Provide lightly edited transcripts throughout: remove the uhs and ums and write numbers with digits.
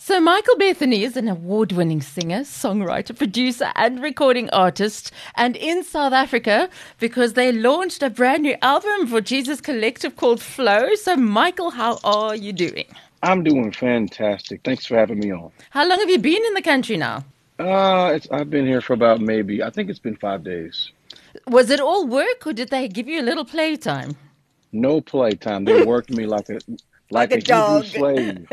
So, Michael Bethany is an award winning singer, songwriter, producer, and recording artist. And in South Africa, because they launched a brand new album for Jesus Collective called Flow. So, Michael, how are you doing? I'm doing fantastic. Thanks for having me on. How long have you been in the country now? I've been here for about maybe, I think it's been 5 days. Was it all work or did they give you a little playtime? No playtime. They worked me like a Like like a a Hebrew dog. slave.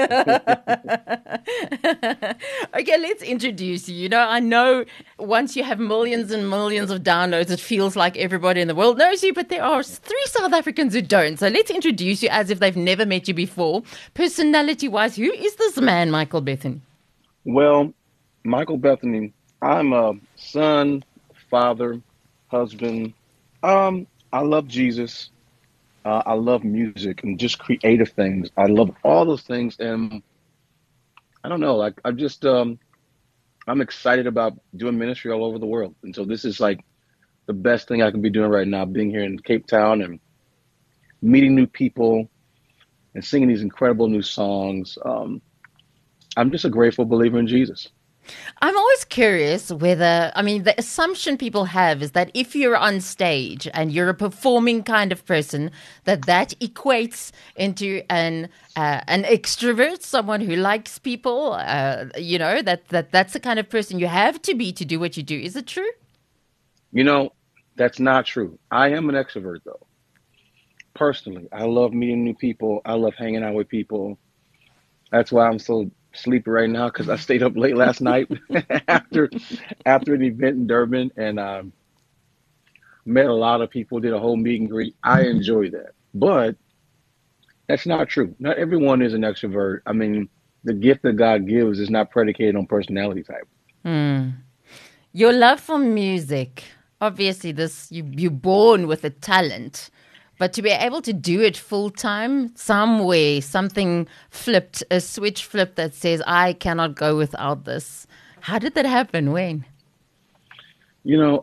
Okay, let's introduce you. I know once you have millions and millions of downloads, it feels like everybody in the world knows you, but there are three South Africans who don't. So let's introduce you as if they've never met you before. Personality wise, who is this man, Michael Bethany? Well, Michael Bethany, I'm a son, father, husband. I love Jesus. I love music and just creative things. I love all those things, and I don't know, like I'm excited about doing ministry all over the world. And so this is like the best thing I can be doing right now, being here in Cape Town and meeting new people and singing these incredible new songs. I'm just a grateful believer in Jesus. I'm always curious the assumption people have is that if you're on stage and you're a performing kind of person, that equates into an extrovert, someone who likes people. That's the kind of person you have to be to do what you do. Is it true? You know, that's not true. I am an extrovert, though. Personally, I love meeting new people. I love hanging out with people. That's why I'm so sleepy right now because I stayed up late last night after after an event in Durban and met a lot of people, did a whole meet and greet. I enjoy that, but that's not true. Not everyone is an extrovert. I mean, the gift that God gives is not predicated on personality type. Hmm. Your love for music, obviously, you're born with a talent, but to be able to do it full time, somewhere something flipped, a switch flipped that says I cannot go without this. How did that happen? When? You know,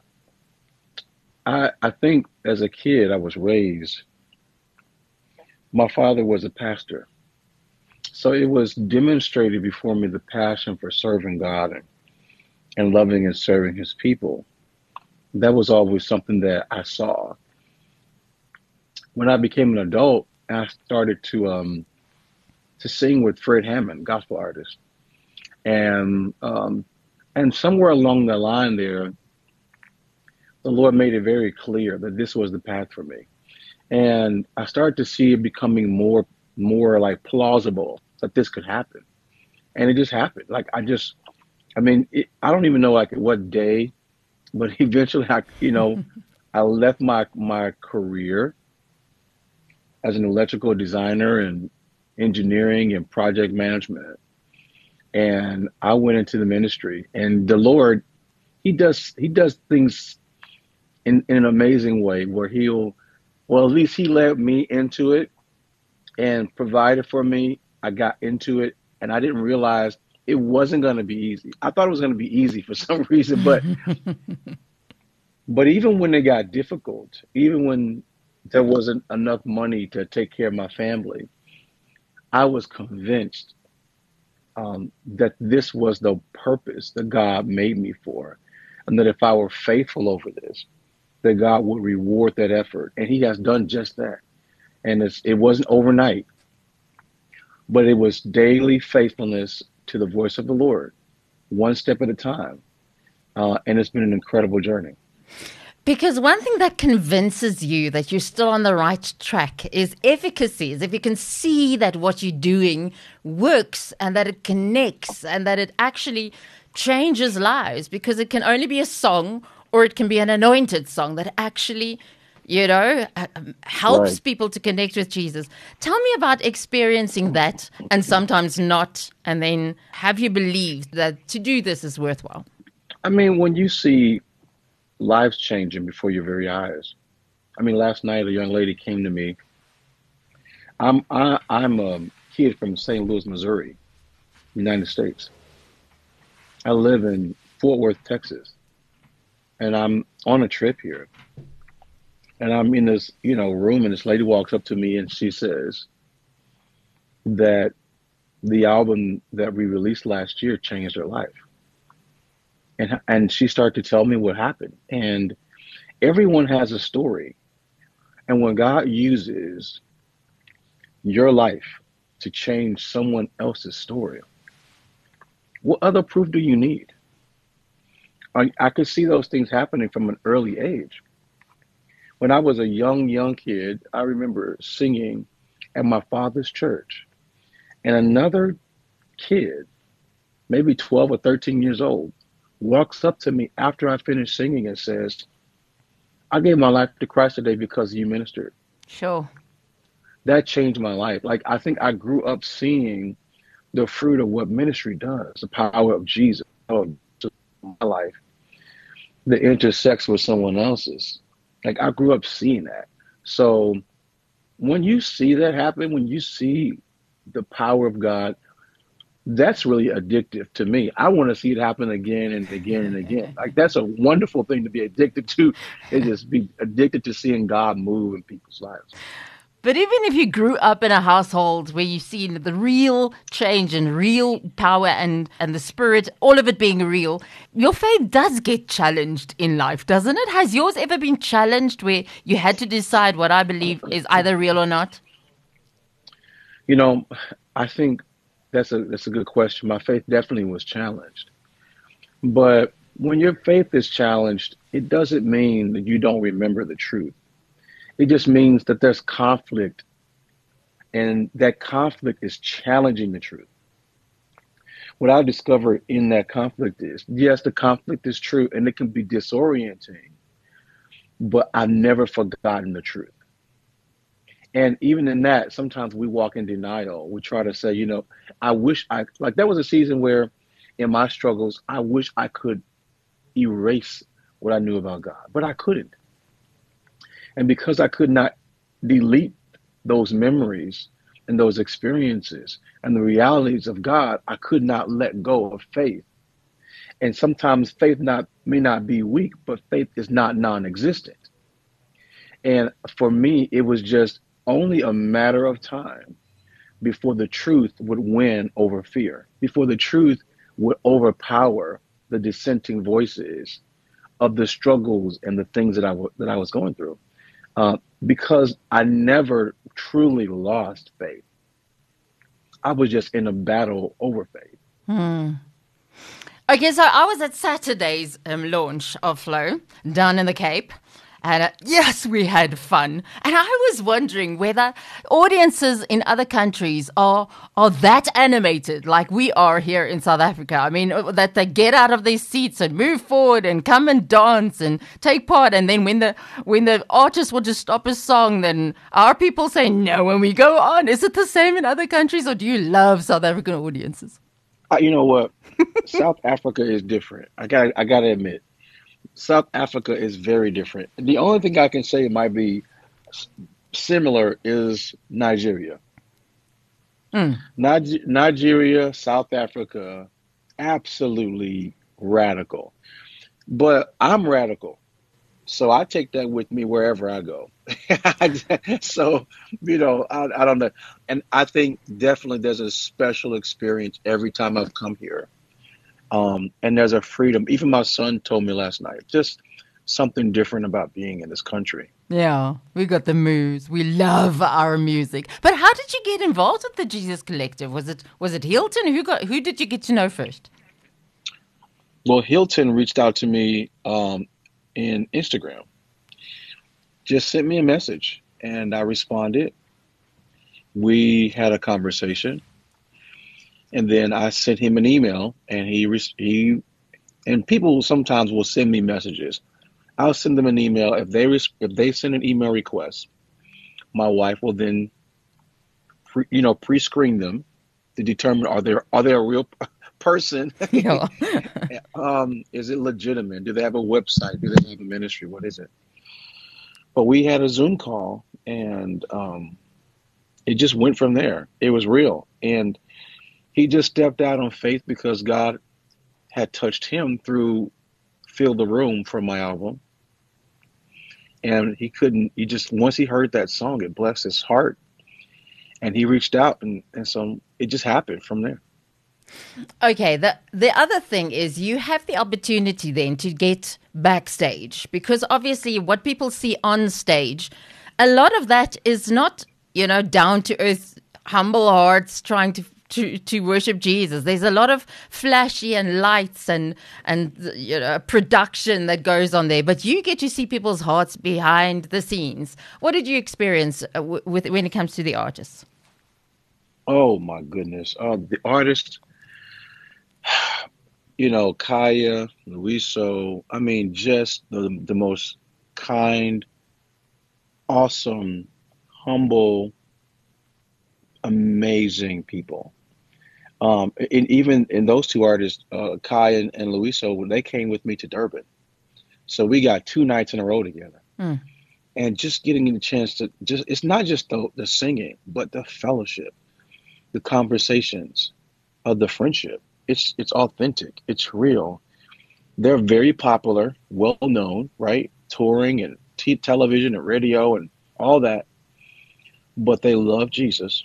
I think as a kid I was raised. My father was a pastor, so it was demonstrated before me the passion for serving God and loving and serving His people. That was always something that I saw. When I became an adult, I started to sing with Fred Hammond, gospel artist, and and somewhere along the line there, the Lord made it very clear that this was the path for me, and I started to see it becoming more like plausible that this could happen, and it just happened. I mean, I don't even know like what day, but eventually, I left my career as an electrical designer and engineering and project management. And I went into the ministry. And the Lord, He does things in an amazing way where at least He led me into it and provided for me. I got into it and I didn't realize it wasn't going to be easy. I thought it was going to be easy for some reason, but even when it got difficult, even when there wasn't enough money to take care of my family, I was convinced that this was the purpose that God made me for, and that if I were faithful over this, that God would reward that effort, and He has done just that. And it wasn't overnight, but it was daily faithfulness to the voice of the Lord, one step at a time, and it's been an incredible journey. Because one thing that convinces you that you're still on the right track is efficacy. Is if you can see that what you're doing works and that it connects and that it actually changes lives. Because it can only be a song or it can be an anointed song that actually, helps Right. people to connect with Jesus. Tell me about experiencing that and sometimes not. And then have you believed that to do this is worthwhile? I mean, when you see lives changing before your very eyes. I mean, last night a young lady came to me. I'm a kid from St. Louis, Missouri, United States. I live in Fort Worth, Texas, and I'm on a trip here. And I'm in this, room, and this lady walks up to me and she says that the album that we released last year changed her life. And she started to tell me what happened. And everyone has a story. And when God uses your life to change someone else's story, what other proof do you need? I could see those things happening from an early age. When I was a young kid, I remember singing at my father's church, and another kid, maybe 12 or 13 years old, walks up to me after I finished singing and says, I gave my life to Christ today because you ministered. Sure. That changed my life. Like, I think I grew up seeing the fruit of what ministry does, the power of Jesus, of my life that intersects with someone else's. Like, I grew up seeing that. So when you see that happen, when you see the power of God, that's really addictive to me. I want to see it happen again and again and again. Like, that's a wonderful thing to be addicted to, is just be addicted to seeing God move in people's lives. But even if you grew up in a household where you've seen the real change and real power and the spirit, all of it being real, your faith does get challenged in life, doesn't it? Has yours ever been challenged where you had to decide what I believe is either real or not? You know, I think that's a good question. My faith definitely was challenged. But when your faith is challenged, it doesn't mean that you don't remember the truth. It just means that there's conflict, and that conflict is challenging the truth. What I discovered in that conflict is, yes, the conflict is true and it can be disorienting, but I've never forgotten the truth. And even in that, sometimes we walk in denial. We try to say, I wish like there was a season where in my struggles, I wish I could erase what I knew about God, but I couldn't. And because I could not delete those memories and those experiences and the realities of God, I could not let go of faith. And sometimes faith may not be weak, but faith is not non-existent. And for me, it was just only a matter of time before the truth would win over fear, before the truth would overpower the dissenting voices of the struggles and the things that I was going through. Because I never truly lost faith. I was just in a battle over faith. Okay, so I was at Saturday's launch of Flow down in the Cape. And yes, we had fun. And I was wondering whether audiences in other countries are that animated like we are here in South Africa. I mean, that they get out of their seats and move forward and come and dance and take part. And then when the artist will just stop a song, then our people say no when we go on. Is it the same in other countries, or do you love South African audiences? You know what? South Africa is different. I gotta admit. South Africa is very different. The only thing I can say might be similar is Nigeria. Nigeria, South Africa, absolutely radical. But I'm radical. So I take that with me wherever I go. So, I don't know. And I think definitely there's a special experience every time I've come here. And there's a freedom. Even my son told me last night, just something different about being in this country. Yeah, we got the moves. We love our music. But how did you get involved with the Jesus Collective? Was it Hilton? Who did you get to know first? Well, Hilton reached out to me in Instagram, just sent me a message, and I responded. We had a conversation, and then I sent him an email, and he and people sometimes will send me messages. I'll send them an email. If they send an email request, my wife will then pre-screen them to determine are they a real person? Yeah. Is it legitimate? Do they have a website? Do they have a ministry? What is it? But we had a Zoom call, and it just went from there. It was real, and he just stepped out on faith because God had touched him through Fill the Room for my album. And he just, once he heard that song, it blessed his heart. And he reached out, and so it just happened from there. Okay, the other thing is you have the opportunity then to get backstage because obviously what people see on stage, a lot of that is not, down to earth, humble hearts trying to worship Jesus. There's a lot of flashy and lights and production that goes on there, but you get to see people's hearts behind the scenes. What did you experience with when it comes to the artists? Oh my goodness. The artist, Kaya, Luiso, I mean, just the most kind, awesome, humble, amazing people. And even in those two artists, Kaya and Luiso, when they came with me to Durban. So we got 2 nights in a row together. Mm. And just getting the chance to it's not just the singing, but the fellowship, the conversations, the friendship. It's authentic. It's real. They're very popular, well known, right? Touring and television and radio and all that, but they love Jesus.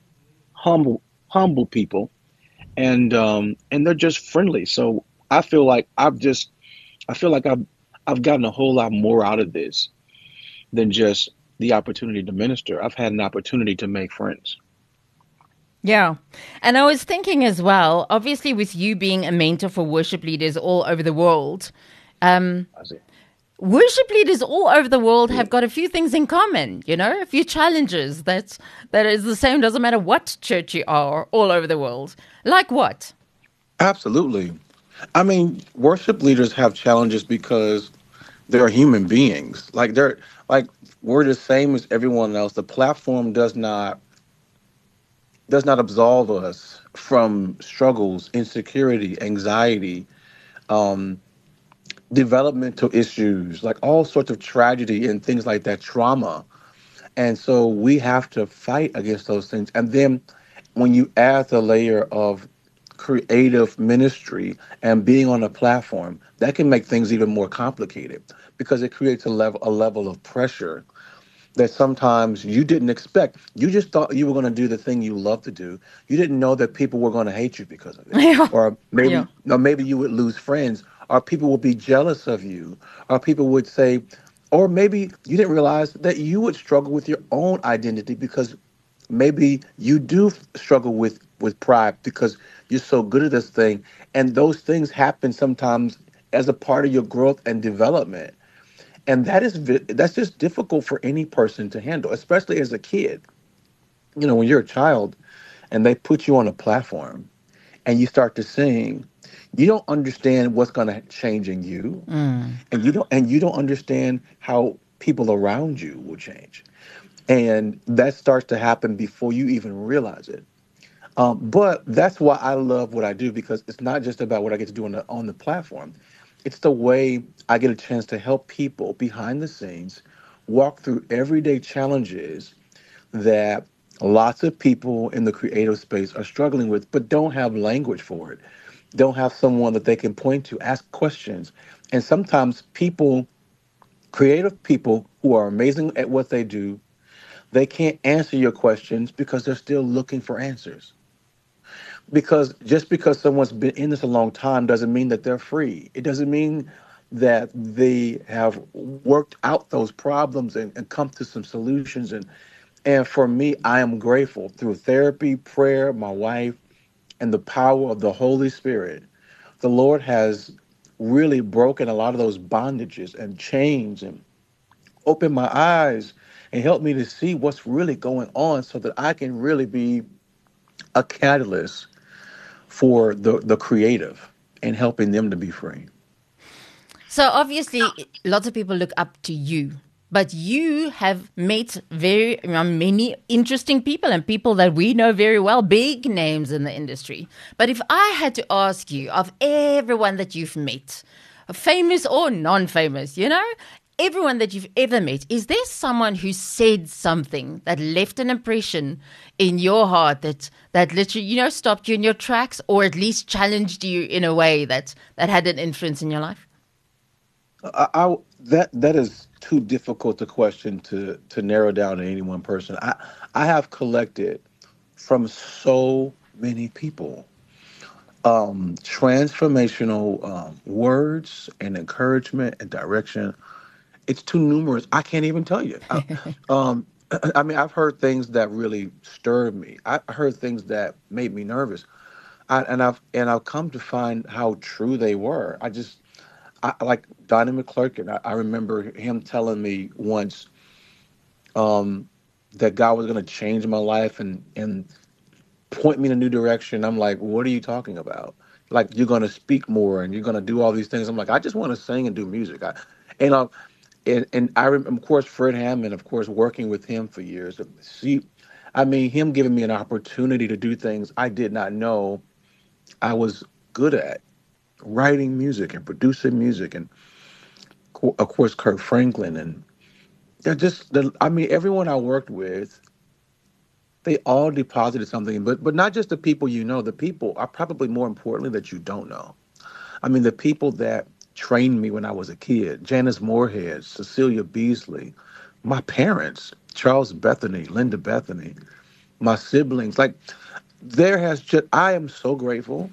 Humble people, and they're just friendly. So I feel like I feel like I've gotten a whole lot more out of this than just the opportunity to minister. I've had an opportunity to make friends. Yeah. And I was thinking as well, obviously, with you being a mentor for worship leaders all over the world, um, I see. worship leaders all over the world have got a few things in common, a few challenges that is the same, doesn't matter what church you are all over the world. Like what? Absolutely. I mean, worship leaders have challenges because they're human beings. Like we're the same as everyone else. The platform does not absolve us from struggles, insecurity, anxiety, um, developmental issues, like all sorts of tragedy and things like that, trauma. And so we have to fight against those things. And then when you add the layer of creative ministry and being on a platform, that can make things even more complicated because it creates a level of pressure that sometimes you didn't expect. You just thought you were going to do the thing you love to do. You didn't know that people were going to hate you because of it. Yeah. Or maybe Yeah. or maybe you would lose friends, or people would be jealous of you, or people would say, or maybe you didn't realize that you would struggle with your own identity because maybe you do struggle with pride because you're so good at this thing, and those things happen sometimes as a part of your growth and development. And that's just difficult for any person to handle, especially as a kid. When you're a child and they put you on a platform and you start to sing, you don't understand what's going to change in you, Mm. and you don't understand how people around you will change, and that starts to happen before you even realize it. But that's why I love what I do, because it's not just about what I get to do on the platform. It's the way I get a chance to help people behind the scenes walk through everyday challenges that lots of people in the creative space are struggling with, but don't have language for it, don't have someone that they can point to, ask questions. And sometimes creative people who are amazing at what they do, they can't answer your questions because they're still looking for answers. Because just because someone's been in this a long time doesn't mean that they're free. It doesn't mean that they have worked out those problems and come to some solutions. And for me, I am grateful through therapy, prayer, my wife, and the power of the Holy Spirit. The Lord has really broken a lot of those bondages and chains and opened my eyes and helped me to see what's really going on so that I can really be a catalyst for the creative and helping them to be free. So obviously, lots of people look up to you, but you have met very many interesting people and people that we know very well, big names in the industry. But if I had to ask you, of everyone that you've met, famous or non-famous, everyone that you've ever met, is there someone who said something that left an impression in your heart that literally, stopped you in your tracks, or at least challenged you in a way that had an influence in your life? That is too difficult a question to narrow down to any one person. I have collected from so many people transformational words and encouragement and direction. It's too numerous. I can't even tell you. Um, I mean, I've heard things that really stirred me. I heard things that made me nervous. And I've come to find how true they were. Like Donnie McClurkin. I remember him telling me once um, that God was going to change my life and point me in a new direction. I'm like, what are you talking about? Like, you're going to speak more and you're going to do all these things. I'm like, I just want to sing and do music. And uh, and of course, Fred Hammond, of course, working with him for years. See, I mean, him giving me an opportunity to do things I did not know I was good at, writing music and producing music, and of course, Kirk Franklin, and I mean, everyone I worked with, they all deposited something, but not just the people you know. The people are probably more importantly that you don't know. I mean, the people that trained me when I was a kid, Janice Moorhead, Cecilia Beasley, my parents, Charles Bethany, Linda Bethany, my siblings. Like, I am so grateful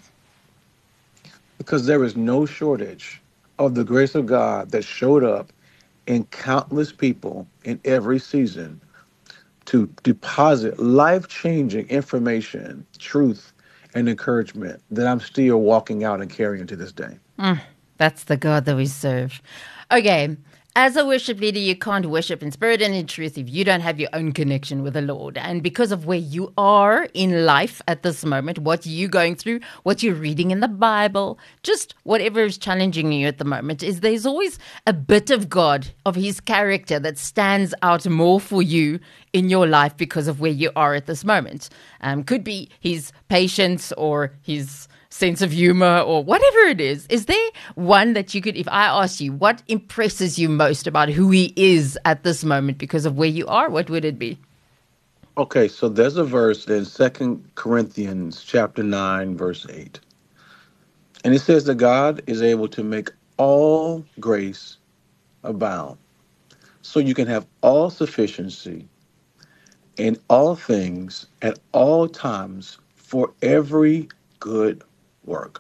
because there is no shortage of the grace of God that showed up in countless people in every season to deposit life changing information, truth, and encouragement that I'm still walking out and carrying to this day. That's the God that we serve. Okay. As a worship leader, you can't worship in spirit and in truth if you don't have your own connection with the Lord. And because of where you are in life at this moment, what you're going through, what you're reading in the Bible, just whatever is challenging you at the moment, is there's always a bit of God, of his character that stands out more for you in your life because of where you are at this moment. Could be his patience or his sense of humor or whatever it is. Is there one that you could, if I ask you, what impresses you most about who he is at this moment because of where you are, what would it be? Okay, so there's a verse in Second Corinthians chapter 9, verse 8. And it says that God is able to make all grace abound. So you can have all sufficiency in all things at all times for every good work.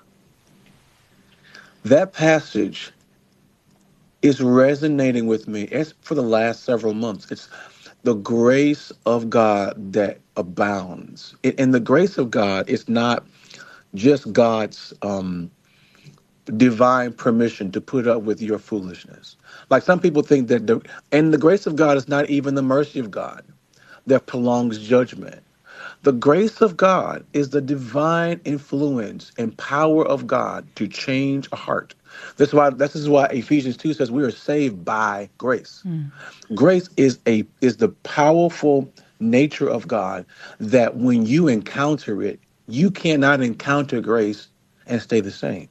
That passage is resonating with me for the last several months. It's the grace of God that abounds. And the grace of God is not just God's divine permission to put up with your foolishness. Like some people think that and the grace of God is not even the mercy of God that prolongs judgment. The grace of God is the divine influence and power of God to change a heart. This is why Ephesians 2 says we are saved by grace. Grace is the powerful nature of God that when you encounter it, you cannot encounter grace and stay the same.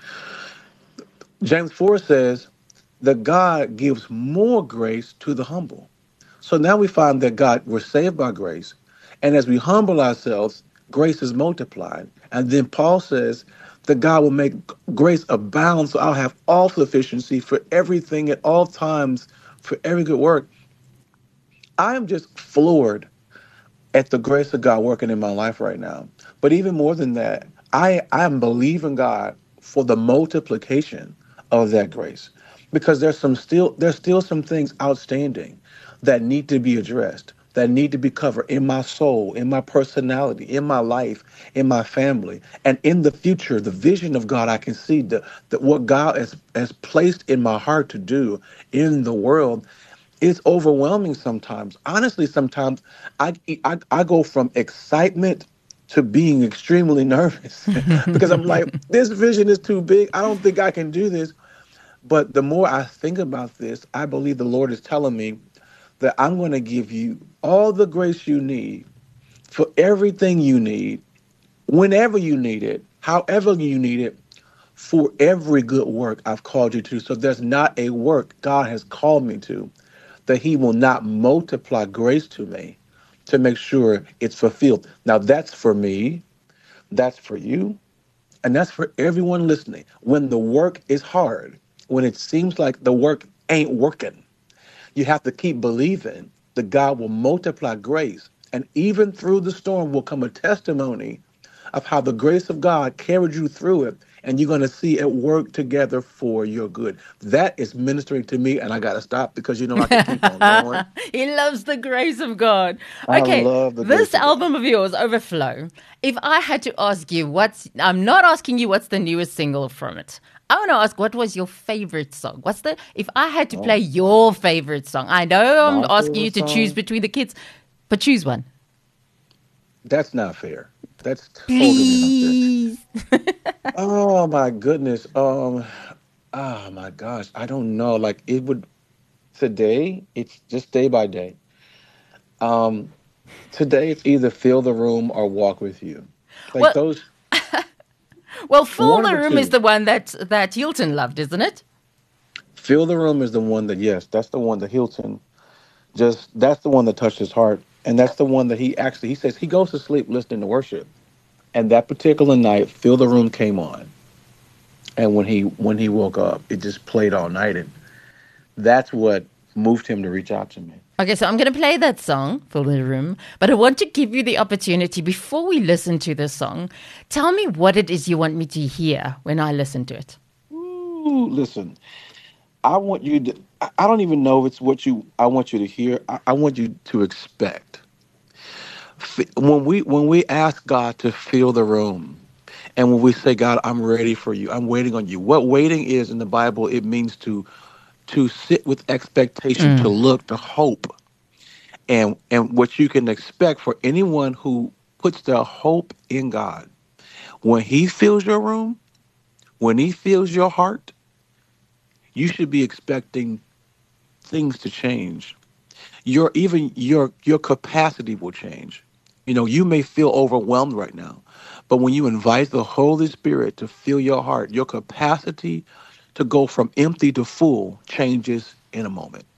James 4 says that God gives more grace to the humble. So now we find that we're saved by grace. And as we humble ourselves, grace is multiplied. And then Paul says that God will make grace abound. So I'll have all sufficiency for everything at all times, for every good work. I am just floored at the grace of God working in my life right now. But even more than that, I am believing God for the multiplication of that grace, because there's still some things outstanding that need to be addressed, that need to be covered in my soul, in my personality, in my life, in my family, and in the future. The vision of God, I can see that what God has placed in my heart to do in the world. It's overwhelming sometimes. Honestly, sometimes I go from excitement to being extremely nervous because I'm like, this vision is too big. I don't think I can do this. But the more I think about this, I believe the Lord is telling me that I'm going to give you all the grace you need for everything you need, whenever you need it, however you need it, for every good work I've called you to. So there's not a work God has called me to that he will not multiply grace to me to make sure it's fulfilled. Now, that's for me, that's for you, and that's for everyone listening. When the work is hard, when it seems like the work ain't working, You have to keep believing that God will multiply grace. And even through the storm will come a testimony of how the grace of God carried you through it. And you're going to see it work together for your good. That is ministering to me. And I got to stop because I could keep on going. He loves the grace of God. I Okay, love the this grace of God. album of yours, Overflow, if I had to ask you I'm not asking you what's the newest single from it. I want to ask, what was your favorite song? If I had to play Oh, your favorite song, I know I'm my asking you favorite to choose song. between the kids, but choose one. That's not fair. That's totally not fair. Please. Oh my goodness. Oh my gosh. I don't know. Like it would today, it's just day by day. Um, Today it's either fill the room or walk with you. Like Well, those, well, Fill one of the the Room is two. the one that Hilton loved, isn't it? Fill the room is the one that, yes, that's the one that Hilton that's the one that touched his heart. And that's the one that he says he goes to sleep listening to worship. And that particular night, Fill the Room came on. And when he woke up, it just played all night. And that's what moved him to reach out to me. Okay, so I'm going to play that song, Fill the Room, but I want to give you the opportunity before we listen to this song. Tell me what it is you want me to hear when I listen to it. Ooh, listen, I want you to, I don't even know if it's what I want you to hear. I want you to expect. When we ask God to fill the room, and when we say, God, I'm ready for you, I'm waiting on you. What waiting is in the Bible, it means to sit with expectation, to Mm. look, to hope. And what you can expect for anyone who puts their hope in God. When he fills your room, when he fills your heart, you should be expecting things to change. Your capacity will change. You may feel overwhelmed right now, but when you invite the Holy Spirit to fill your heart, your capacity to go from empty to full changes in a moment.